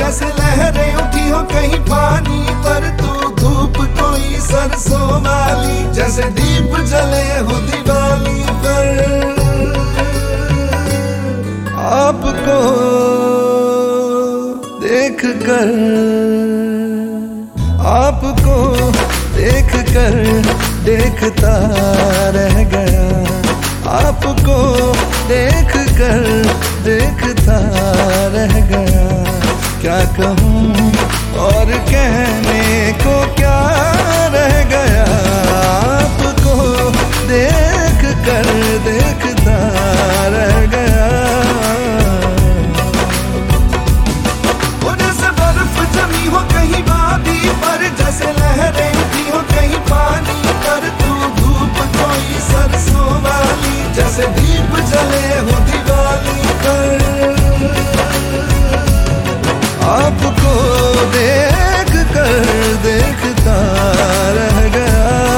जैसे लहरें उठी हो कहीं पानी पर, तू धूप कोई सरसों वाली, जैसे दीप जले हो दिवाली पर। आपको देख कर, आपको देख कर देखता रह गया, आपको देख कर देखता रह गया। क्या कहूँ और कहने को क्या रह गया, आपको देख कर देखता रह गया। वो जैसे बर्फ जमी हो कहीं वादी पर, जैसे लहरें उठी हो कहीं पानी पर, तू धूप कोई सरसों वाली, जैसे दीप जले हो दिवाली पर। आपको देख कर देखता रह गया।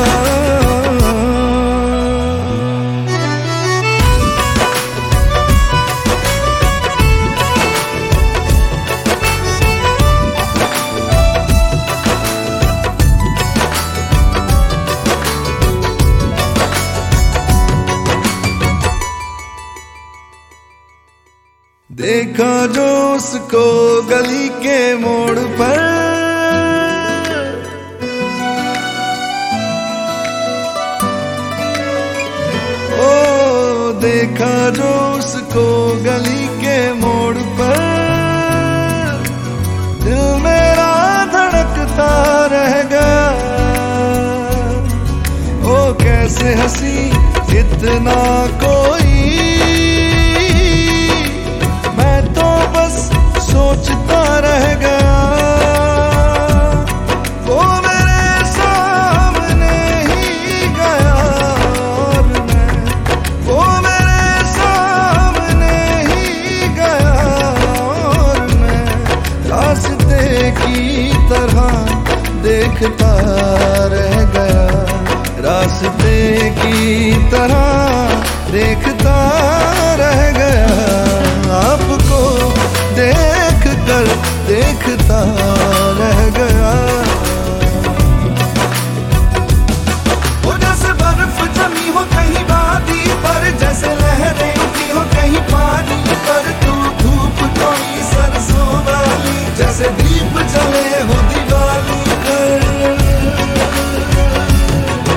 देखा जो उसको गली के मोड़ पर, ओ देखा जो उसको गली के मोड़ पर, दिल मेरा धड़कता रह गया। ओ कैसे हंसी इतना कोई, सोचता रह गया। वो मेरे सामने ही गया और मैं, वो मेरे सामने ही गया और मैं रास्ते की तरह देखता रह गया, रास्ते की तरह देखता रह गया। आपको देख कर देखता रह गया। वो जैसे बर्फ जमी हो कहीं वादी पर, जैसे लहरें उठी हो कहीं पानी पर, तू धूप कोई सरसों वाली, जैसे दीप जले हो दिवाली पर।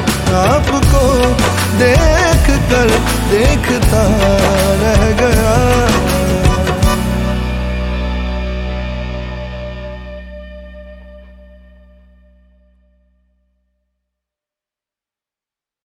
आपको देख कर देखता रह गया।